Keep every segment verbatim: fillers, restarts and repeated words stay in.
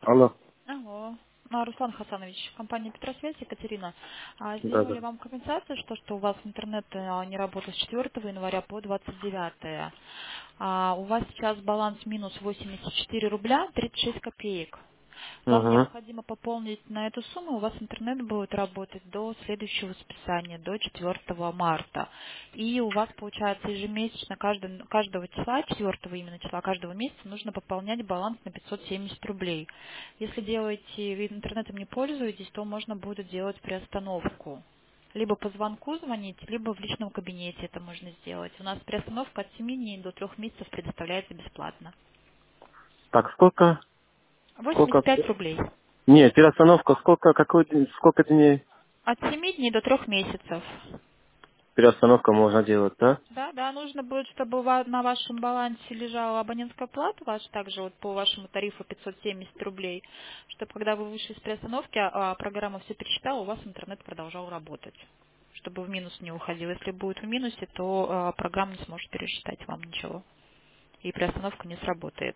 Алло. Алло. А, Руслан Хасанович, компания Петросвязь, Екатерина. А, Да, сделали да. вам компенсацию, что, что у вас интернет а, не работал с четвёртого января по двадцать девятое. А, у вас сейчас баланс минус восемьдесят четыре рубля тридцать шесть копеек. Вам Угу. необходимо пополнить на эту сумму, у вас интернет будет работать до следующего списания, до четвёртого марта. И у вас получается ежемесячно каждый- каждого числа, четвёртого именно числа каждого месяца нужно пополнять баланс на пятьсот семьдесят рублей. Если делаете, вы интернетом не пользуетесь, то можно будет делать приостановку. Либо по звонку звонить, либо в личном кабинете это можно сделать. У нас приостановка от семи дней до трех месяцев предоставляется бесплатно. Так, сколько? восемьдесят Сколько? пять рублей. Нет, переостановка сколько, какой день, сколько дней От семи дней до трех месяцев. переостановка можно делать, да? Да, да, нужно будет, чтобы ва- на вашем балансе лежала абонентская плата ваша, также вот по вашему тарифу пятьсот семьдесят рублей, чтобы когда вы вышли из приостановки, а а программа все пересчитала, у вас интернет продолжал работать, чтобы в минус не уходил. Если будет в минусе, то а, программа не сможет пересчитать вам ничего, и приостановка не сработает.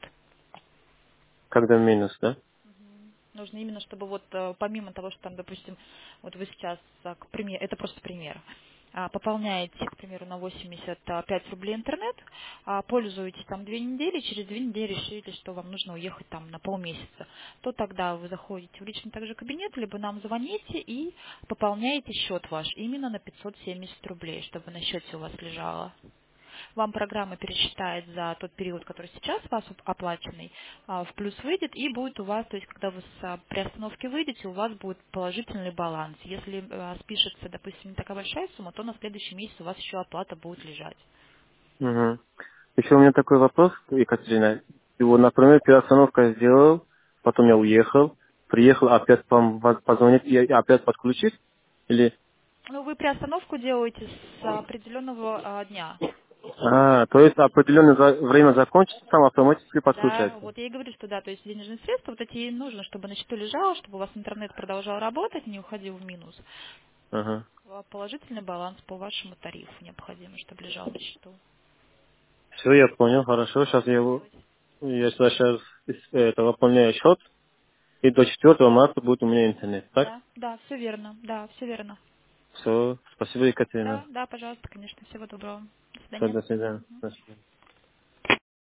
Когда минус, да? Нужно именно, чтобы вот э, помимо того, что там, допустим, вот вы сейчас, а, к примеру, это просто пример, а, пополняете, к примеру, на восемьдесят пять рублей интернет, а, пользуетесь там две недели, через две недели решили, что вам нужно уехать там на полмесяца, то тогда вы заходите в личный также кабинет, либо нам звоните и пополняете счет ваш именно на пятьсот семьдесят рублей, чтобы на счете у вас лежало. Вам программа пересчитает за тот период, который сейчас у вас оплаченный, а, в плюс выйдет, и будет у вас, то есть когда вы с а, приостановки выйдете, у вас будет положительный баланс. Если а, спишется, допустим, не такая большая сумма, то на следующий месяц у вас еще оплата будет лежать. Угу. Еще у меня такой вопрос, Екатерина. Его, например, переостановка сделал, потом я уехал, приехал, опять вам вас позвонить и опять подключить? Или... Ну, вы приостановку делаете с определенного а, дня. А, то есть определенное за- время закончится, сам автоматически Да, подключается. вот я и говорю, что да, то есть денежные средства, вот эти и нужно, чтобы на счету лежало, чтобы у вас интернет продолжал работать, не уходил в минус. Ага. А положительный баланс по вашему тарифу необходимо, чтобы лежал на счету. Все, я понял, хорошо. Сейчас я его, Делать. я сейчас это выполняю счет, и до четвёртого марта будет у меня интернет, так? Да, да, все верно, да, все верно. Все, спасибо, Екатерина. Да, да, пожалуйста, конечно, всего доброго. До Все, свидания. до свидания. До свидания.